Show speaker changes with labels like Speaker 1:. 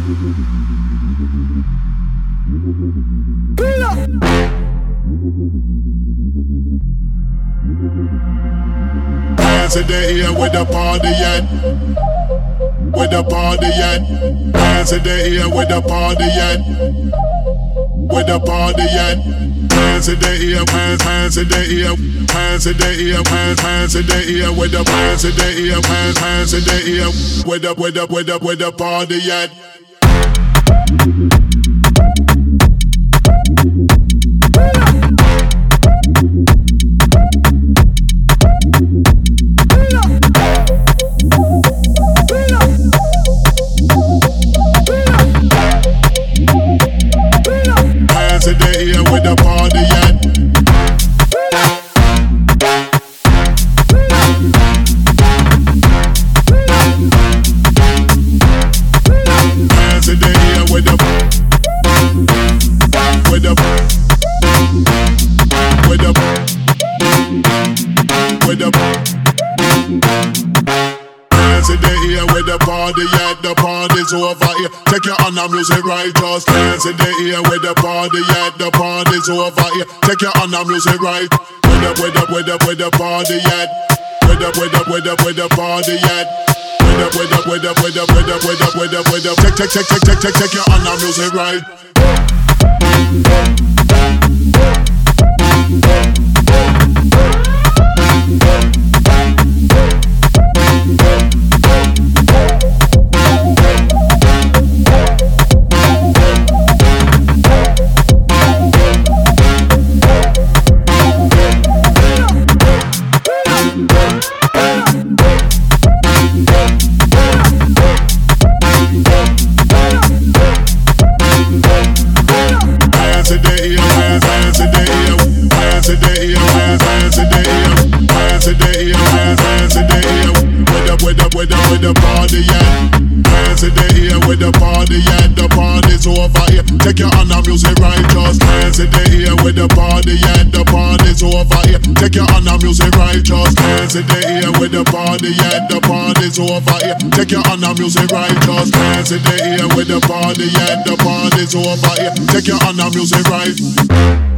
Speaker 1: Hands in the air with the party yet. With the party yet. Hands in the air with the party yet. With the party yet. Hands in the air, hands in the air, hands in the air, hands in the air, with the hands in the air, hands in the air, with the party yet. Hands in the air with the party yet. Hands in the air with the hands in the air with the party yet. The party's over here. Take your on the music right, just hands in the air with the party yet. The party's over here. Take your on the music right. With the party yet. With the party yet. Take your on the music right. Hands in the air, hands in the air, hands in the air, hands in the air, hands in the air, hands in the air, with the party yet. Hands in the air with the party yet. The party's over here. Take your on the music right, just hands in the air with the party yet. The party's over here. Take your on the music right, just hands in the air with the party yet. The party's over here. Take your on the music right, just hands in the air with the party yet. The party's over here. Take your on the music right.